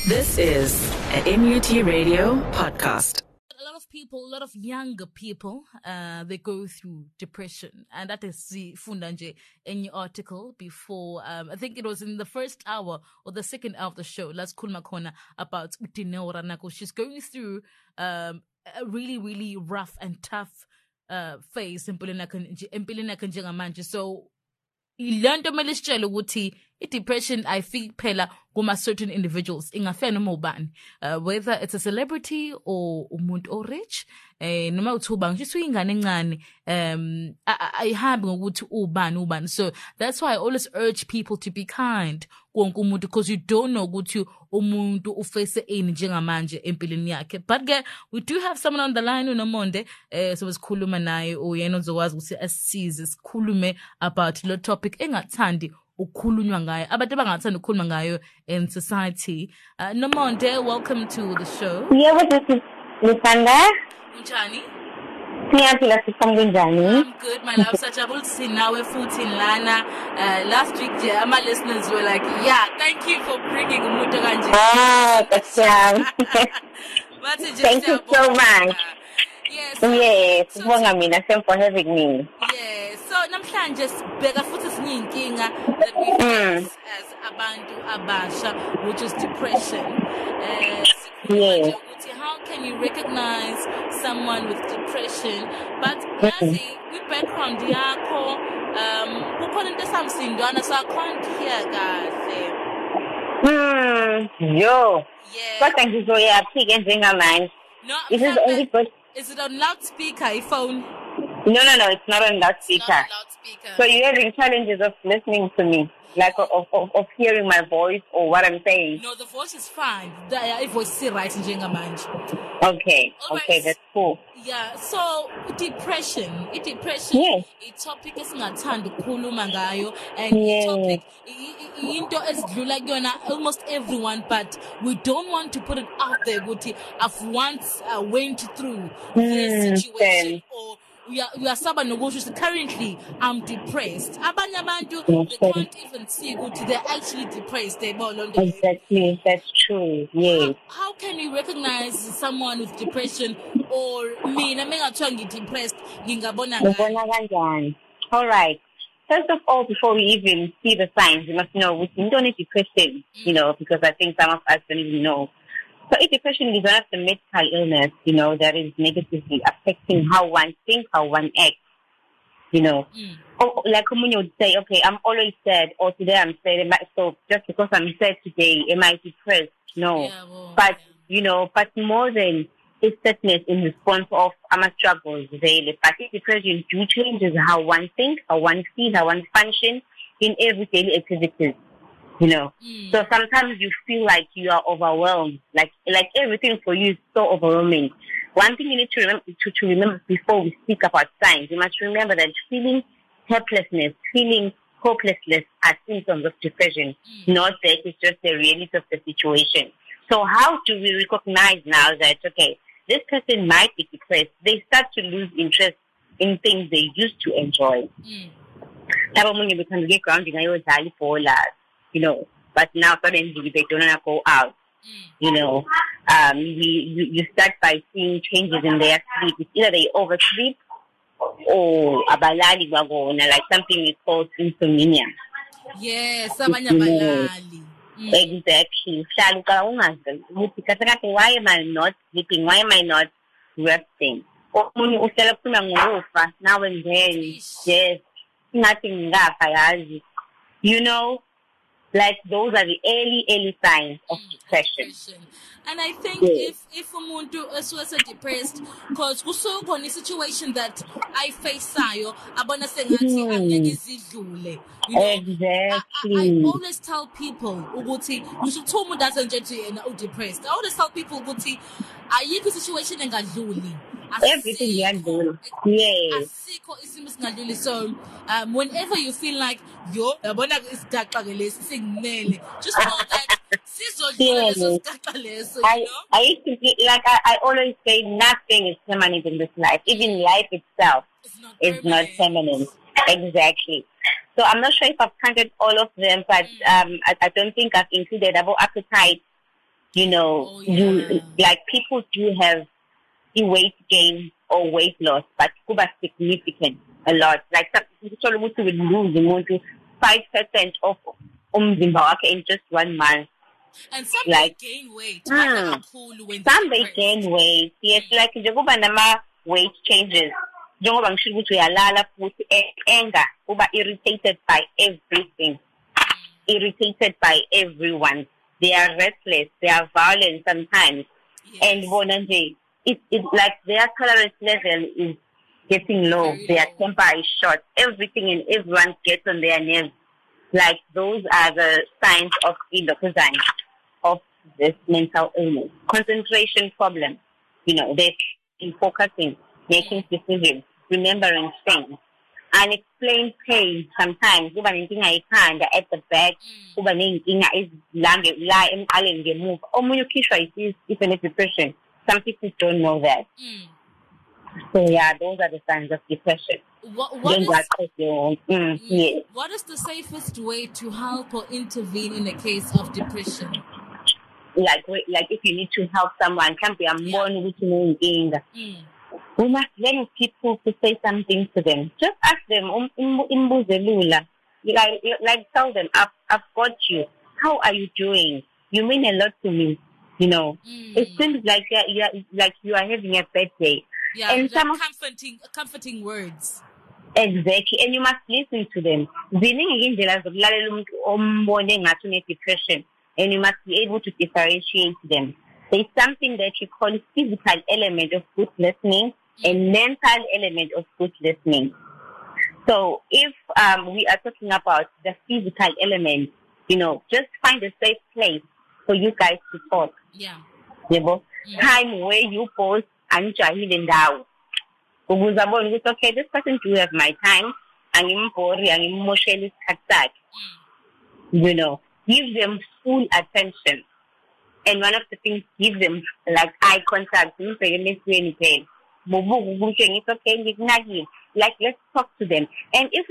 This is an MUT Radio podcast. A lot of younger people, they go through depression, and that is the Fundanje in your article before. I think it was in the first hour or the second hour of the show. Let's call Makona about Dineo Ranako. She's going through a really, really rough and tough phase. So ilonto mele sitshele ukuthi depression ayifiki phela kuma certain individuals ingafana noma ubani, whether it's a celebrity or umuntu o rich, noma uthuba ngisho ingane encane, ayihambi ngokuthi ubani. So that's why I always urge people to be kind konke umuntu, because you don't know ukuthi umuntu uface ini njengamanje empilweni yakhe. But we do have someone on the line uNomonde, so sikhuluma naye uyena ozokwazi ukuthi asisize sikhulume about lo topic engathandi ukukhulunywa ngayo, abantu abangathanda ukukhuluma ngayo in society. Nomonde, welcome to the show. Yeah, this is Nisanda. Unjani? Siyaphila sifambe njani? I'm good, my love. Sajabul sinawe futhi lana. Last week my listeners were like, yeah, thank you for bringing umuntu kanje. Oh, that's thank you so much. Yes, sibonga mina for having me. Yes, so namhlanje sibheka futhi sinye inkinga that we face as abantu abasha, which is depression. Yes. How can you recognize someone with depression? But yazi, with background yakho, kukhona into esamsindwana, so I can't hear kahle. Yo. Yeah. Kodwa ngizoyaphika njengamanje. No, this is only good. Is it on loudspeaker, iPhone? No, it's not on loudspeaker. It's not on loudspeaker. So you're having challenges of listening to me, like of hearing my voice or what I'm saying? No, the voice is fine. The voice is right in Jengamanje. Okay, right. Okay, that's cool. Yeah, so depression, yes. a topic esingathanda ukukhuluma ngayo, and yes. topic into esidlula kuyona almost everyone, but we don't want to put it out there ukuthi I've once went through this situation, or we are saba nokusho currently I'm depressed. Abanye abantu they can't even see ukuthi they're actually depressed. Exactly, that's true. Yes. How can you recognize someone with depression, or mina mengathiwa ngi-depressed ngingabona kanjani? All right. First of all, before we even see the signs, you must know we don't need depression, because I think some of us don't even know. So depression is one of the medical illness, that is negatively affecting how one thinks, how one acts, Oh, like when you would say, okay, I'm always sad, or today I'm sad, so just because I'm sad today, am I depressed? No. Yeah, well, but, but more than its sadness in response of our struggles, really. But depression do changes how one thinks, how one feels, how one functions in every daily activities. So sometimes you feel like you are overwhelmed, like everything for you is so overwhelming. One thing you need to remember before we speak about signs, you must remember that feeling helplessness, feeling hopelessness are symptoms of depression, not that it's just the reality of the situation. So how do we recognize now that, okay, this person might be depressed? They start to lose interest in things they used to enjoy. But now suddenly they don't want to go out. You start by seeing changes in their sleep. It's either they oversleep or abalali bagona, like something is called insomnia. Yes, abalali. Exactly. Why am I not sleeping? Why am I not resting? Now and then, yes, nothing. Like those are the early signs of depression. And I think if umuntu is depressed, because kusuko ni situation that I face sayo, abona sengathi angeke zidlule. Exactly. I always tell people ukuthi ngishuthu umuntu doesn't nje yena depressed. I always tell people ukuthi ayikho situation engadluli. Everything iyadlula. Yes. Asikho isimo singadluli. So whenever you feel like yabona isigaxa ke lesi singimele, just know that sizodlula leso sigaxa leso, I always say nothing is permanent in this life. Even life itself is not permanent. Exactly. So I'm not sure if I've counted all of them, but I don't think I've included about appetite, You know, you like people do have the weight gain or weight loss, but kuba significant a lot. Like some people will lose 5% of umzimba wakhe in just 1 month. And some like, gain weight. Some they gain weight. Yes, like njengoba nama weight changes. Njengoba ngisho ukuthi uyalala futhi anger, uba irritated by everything. Irritated by everyone. They are restless. They are violent sometimes. Yes. And it's like their tolerance level is getting low. Their temper is short. Everything and everyone gets on their nerves. Like those are the signs of design of this mental illness. Concentration problem. You know, they're in focusing, making decisions, remembering things. Unexplained pain sometimes. Kuba nenkinga ekhanda at the back. Kuba nenkinga ezilanga la emqaleni ngemuva. Omunye ukhishwa even depression. Some people don't know that. So yeah, those are the signs of depression. What is the safest way to help or intervene in a case of depression? Like if you need to help someone, can't be a born with no. We must learn people to say something to them. Just ask them, like tell them, I've got you. How are you doing? You mean a lot to me. You know, it seems like you are having a bad day. Yeah, and some comforting words. Exactly, and you must listen to them. Depression, and you must be able to differentiate them. There's something that you call physical element of good listening and mental element of good listening. So if we are talking about the physical element, you know, just find a safe place for you guys to talk. Yeah. Time where you pause and jahil down. Okay, this person do have my time. You know, give them full attention. And one of the things, give them like eye contact. It's okay, like let's talk to them. And if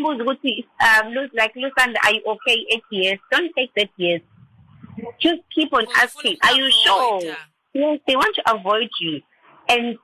are you okay 8 years? Don't take that years. Just keep on asking, are you sure? Yes, they want to avoid you. And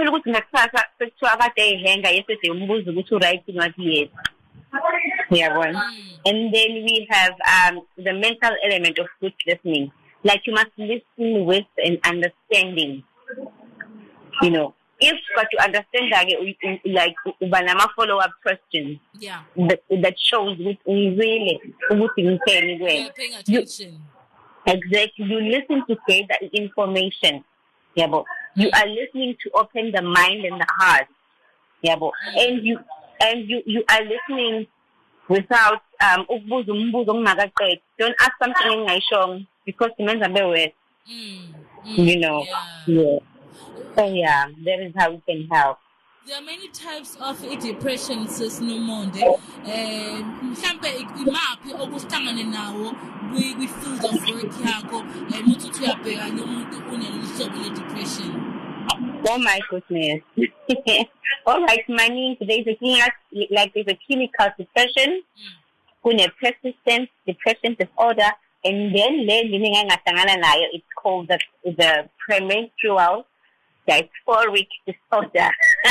and then we have the mental element of good listening. Like you must listen with an understanding. You know, if but to understand that, like Ubanama follow-up questions. Yeah. That shows with really paying attention. Exactly. You listen to get that information. Yeah, but you are listening to open the mind and the heart. Yeah, but and you are listening without don't ask something in because the men's are aware. You know. Yeah. So yeah, that is how we can help. There are many types of depression, says Nomonde. We feel the work depression. Oh my goodness. All right, Manny, there's a clinical depression, persistent depression disorder, and then it's called the premenstrual dysphoric disorder.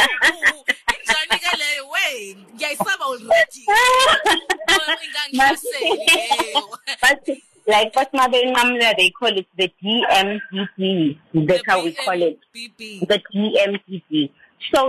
But like what mother they call it the DMTD. That's how we call it. The DMTD. So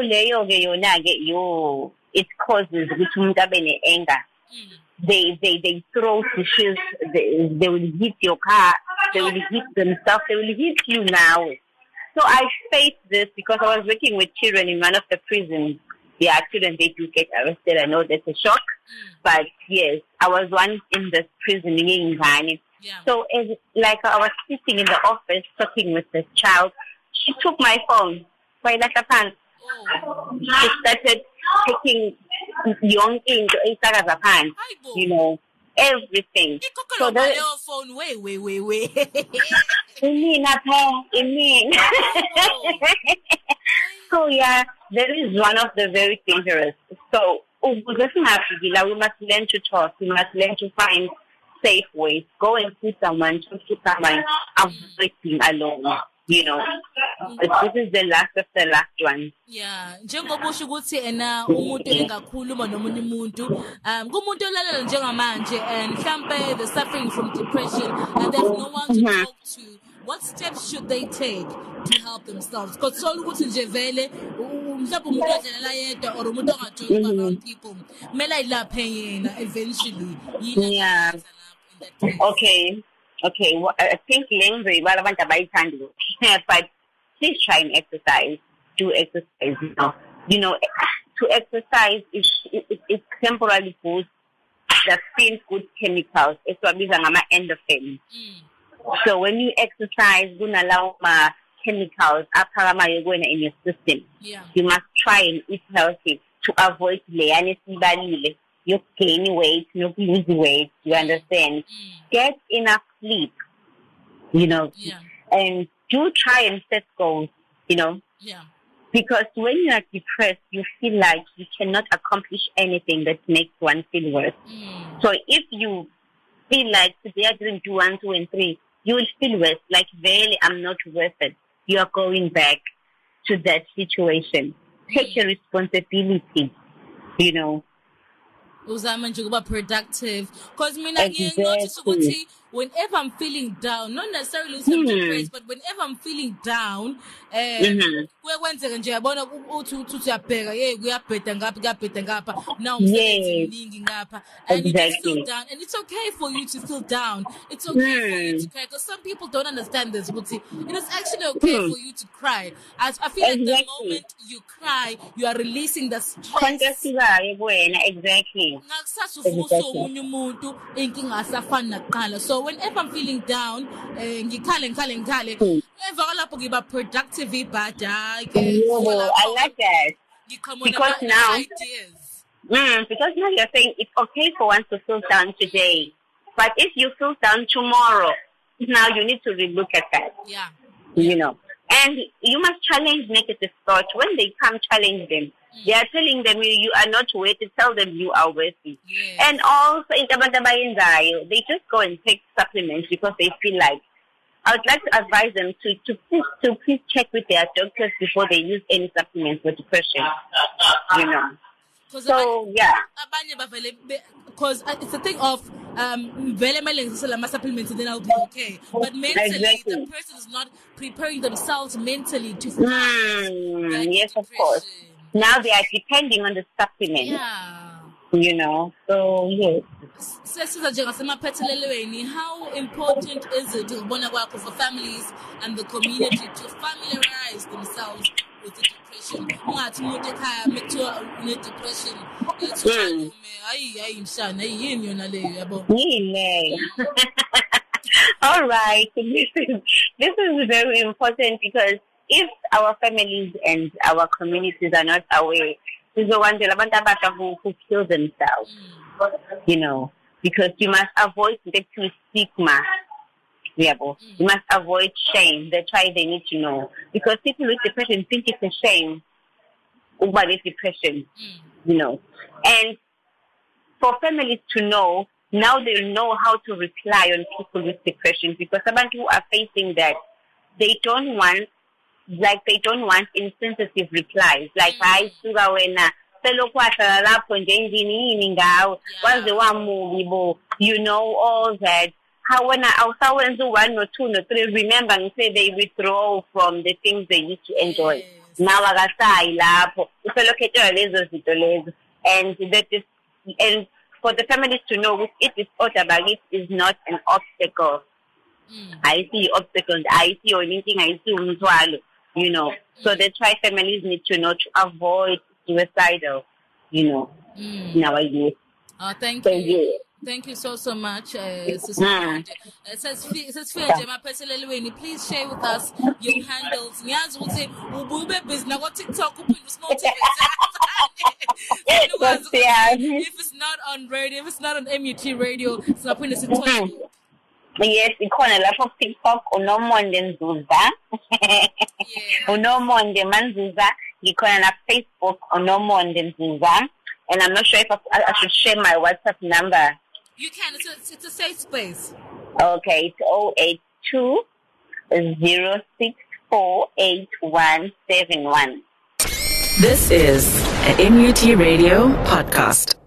it causes anger. They throw tissues, they will hit your car, they will hit themselves, they will hit you now. So I faced this because I was working with children in one of the prisons. Yeah, children, they do get arrested. I know that's a shock. But yes, I was once in this prison in Ghana. Yeah. So like I was sitting in the office talking with this child. She took my phone. She started taking young into a you know, everything. So that phone, wait. So yeah, that is one of the very dangerous. So we must learn to talk. We must learn to find safe ways. Go and see someone, talk to someone, avoid being alone. You know, this is the last of the last one. Yeah, njengoba usho ukuthi umuntu engakhuluma nomunye umuntu kumuntu olalela njengamanje and mhlambe they're suffering from depression and there's no one to talk to. What steps should they take to help themselves? Because so ukuthi nje vele mhlawumbe umuntu odlalela yedwa or umuntu ongajoyini around people kumele ayilaphe yena eventually. Yeah. Okay, well, I think language, but please try and exercise. Do exercise, you know, to exercise is temporarily boost the feel good chemicals. It's what we call endorphins. So when you exercise, you allow chemicals in your system. Yeah. You must try and eat healthy to avoid you gain weight, you lose weight, you understand? Get enough sleep, you know, and do try and set goals, you know, because when you are depressed, you feel like you cannot accomplish anything that makes one feel worse. So if you feel like today I didn't do 1, 2, and 3, you will feel worse, like really I'm not worth it. You are going back to that situation. Take your responsibility, you know. Uzama nje kuba productive because mina notice ukuthi whenever I'm feeling down, not necessarily I'm depressed, but whenever I'm feeling down kuyakwenzeka nje yabona uthi uyabheka kuyabheda ngapha now umsebenzi mningi ngapha and you just feel down, and it's okay for you to feel down, it's okay for you to cry, because some people don't understand this, but it is actually okay for you to cry. I feel like the moment you cry you are releasing the stress. Exactly. So whenever I'm feeling down, productive, I like that. Because now, because now you're saying it's okay for one to feel down today, but if you feel down tomorrow, now you need to relook at that. Yeah. You know, and you must challenge negative thoughts. When they come, challenge them. They are telling them you are not worthy. Tell them you are worthy. Yes. And also, they just go and take supplements because they feel like. I would like to advise them to please check with their doctors before they use any supplements for depression. You know. So yeah. Because it's a thing of supplements and then I'll be okay. But mentally, the person is not preparing themselves mentally to fight. Yes, of course. Now they are depending on the supplement. Yeah. You know, so yes. How important is it for families and the community to familiarize themselves with the depression? All right. This is very important because if our families and our communities are not aware, there's the one who kill themselves, you know, because you must avoid the stigma. You must avoid shame. That's why they need to know. Because people with depression think it's a shame about this depression, you know. And for families to know, now they know how to reply on people with depression, because some people are facing that. They don't want insensitive replies, like I suga wena selokwatha lapho nje endini yini ngawe waze wamubi bo, you know, all that. How when awusawenza 1 or 2 or 3, remember ngise they withdraw from the things they used to enjoy. Now akasayi lapho uselokhethelwa lezo zinto lezo, and that is, and for the families to know it is Otabagis is not an obstacle. I see obstacles, I see anything, I see umthwalo, you know. So that's why families need to know to avoid suicidal, you know, in our youth. Oh, thank you. Yeah. Thank you so much, Sister. Please share with us your handles. Nyazi ukuthi ubube busy na TikTok if it's not on radio, if it's not on MUT radio, it's not putting us in touch. Yes, ikhona lapho TikTok uNomonde Nzuza. Unomonde Manzuza. Ikhona na Facebook uNomonde Nzuza. And I'm not sure if I should share my WhatsApp number. You can. It's a safe space. Okay, it's 082 064 8171. This is a MUT Radio podcast.